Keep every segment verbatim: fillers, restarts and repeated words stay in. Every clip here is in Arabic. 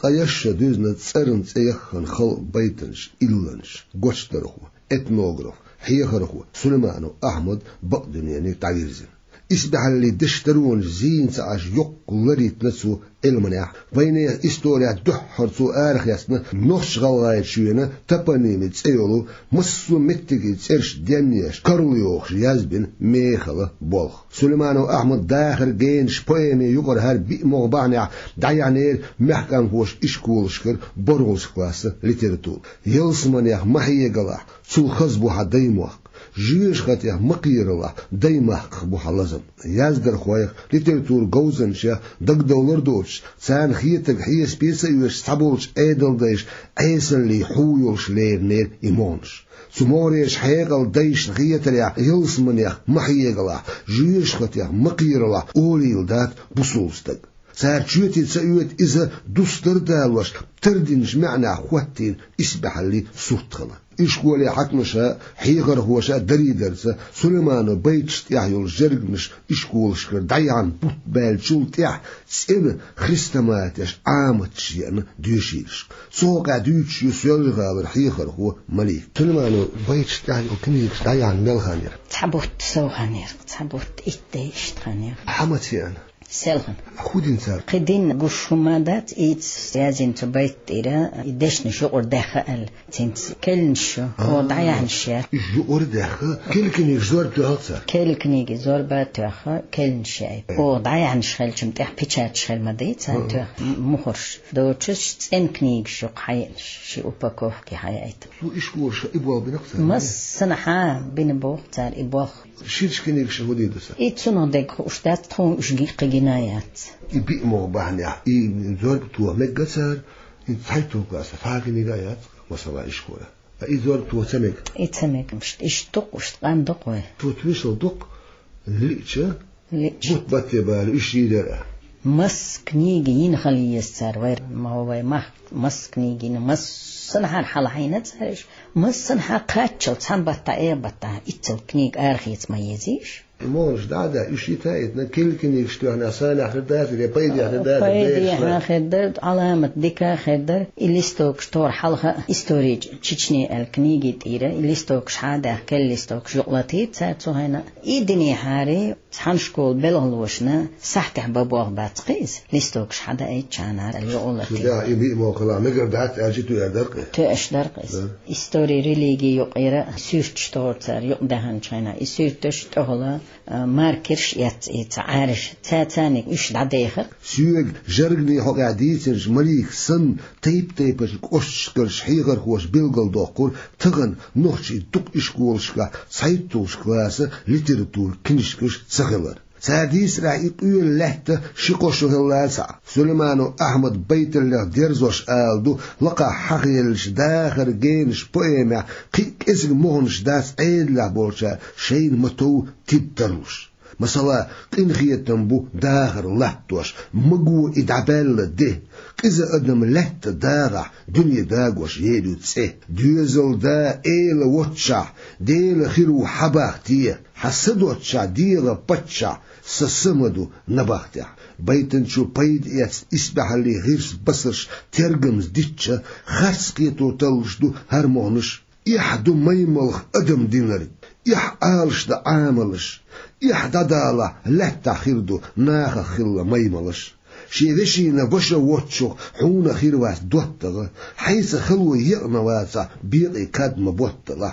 قيش دوزنا تسرن تسيخن خلق بيتنش إلنش قوشترخو اتنوغرف حيخرخو سليمان أحمد بقدنياني تعيرزن إسبح اللي دشترون زين ساعش يقلري تنسو المناح بين إستوريا دحر سو آرخ يسنا نوش غلايت شوينا تباني متسيولو مصو متكي تسيرش ديانيش كارليوخش يزبن ميخلا بولخ سليمان أحمد داخر جينش بويمي يقر هر بي مغبانع دايانير محكم هوش إشكولشكر برغلش كلاس لترتول يلسمانيخ محيه غلاح سو خزبو حدايموخ جيش خاتيا مقير الله دايما بوحلزم يازدر خوايق لترتور جوزنشا دق دولار دوش سان خيتك حيس بيسا يوش سابولش ايدل دايش ايسن لي حويوش لير نير ايمونش سموريش حيقل دايش خيتريا يلسمنيا محيقلا جيش خاتيا مقير الله اوليل دات بصوصتك سار تشوتي تسايوت إذا دوستر دالوش تردينش معنى خواتين إسبح اللي سوتخلا إشكولي حكمشا حيغر هوشا دريدرسا سليمان بيتشت يحيول جرقنش إشكول شكر دايان بوت بالشول تيح سئل خريستماتيش عامتش يعني ديوشيلش سوقع ديوش يسيول غابر حيغر هو مليك سليمان بيتشت يحيول كنيكش دايان ملغانير تحبوت سوغانير تحبوت إتديش تغانير حمتي أنا سلغن خودين سار قدين قشومادات إيت سيازين تبيت إيرا إدشن شغل داخل تنت كلنشو وضعيانشيا شغل داخل كل كنيك زور تهاتسر كل كنيك زور باتوخا كلنشاي وضعيانش خل شمتح بيتشات شل مديت سانتوخ مخرش دوتش تن كنيك شو حيلش شي أوباكوف كي حيات شو إشكور شو إبوال بنقصر مس سنحا بين بوخ تار إبوخ شيرش كنيك شو ودي دسا إيت سنو ديك وشتات تون شجيق جنايات يبي مغبانيا إيه من زور بتوه مجسر يتحيطوا قاسة فاقني جايات وصلا إشكورة إيه زور بتوه سمك إيه سمك مش إيش دق وش قام دق وين تو توصل دق ليتشة ليتش بوت بتبال إيش يدرى مس كنيجي ينخلي يستر وير ما هو ما مس كنيجي مس سنحان حلحينة سرش مس سنحا قاتشل تسان بطا إيه بطا إتل كنيج آرخيت ما يزيش موش دادا إيش يتايتنا كل كنيك شتوه ناسان آخر دات اللي بيدي آخر دات بيدي آخر دات علامة ديكا آخر دات اللي استوك شتور حلقة استوريج تشيشني الكنيجي تيرا اللي استوك شحادة كل اللي استوك شغلتي تساتو هنا إيدني حاري تحنشكول بلغلوشنا سحتح بابوغ باتقيز اللي استوك شحادة أي تشانار اللي غلطي شدا يبي موقلا مقر دات أجيتو يا درقي تأش درقيز استوري ريليجي يقيرا سوشت شتور تار يقدهن شانا سوشت شتوهلا ماركرش يت يتعارش تاتانك إيش دعديخر سيوغ جرغني حق عديتنش مليك سن تيب تيبش قشكرش حيغر خوش بلغل دوقور تغن نوحشي دق إشكولشكا سايتوشكلاسة لترتور كنشكش سغلر ساديس راح يقول لحته شقوشه اللاسع سليمان أحمد بيت الله ديرزوش آلدو لقى حقيلش داخر جينش بويمع قيك اسم مهنش داس عيد لعبولشا شين متو تبتروش مثلا قنخية تنبو داخر لحتوش مقو إدعبال ده إذا أدم لحت داغع دنيا داغوش يدو تسيه ديوزل دا إيل وطشع ديل خيرو حباختيه حسدوتشع ديل بطشع سسمدو نباختع بيتن شو بيد يس إسبح اللي غيرس بصرش ترجمز ديتشا خرسقيتو تلشدو هرمونش يحدو ميملخ أدم دينري يح آلش دا عاملش يح دادالا لحتا خيردو ناخا خلا ميملش شيدشينا بشا واتشو حونا خيرواس دوتغ حيث خلوه يقنا واسع بيقي كادما بوتغ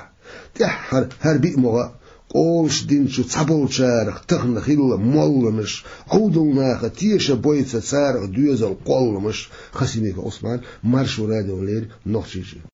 تحر هر بيقمغا قولش دينشو تسابل شارخ تغن خيلا مولمش عودو ناخا تيشا بويتسا سارخ دويزا القولمش خسينيك عثمان مارشو رادو لير نوخشيشي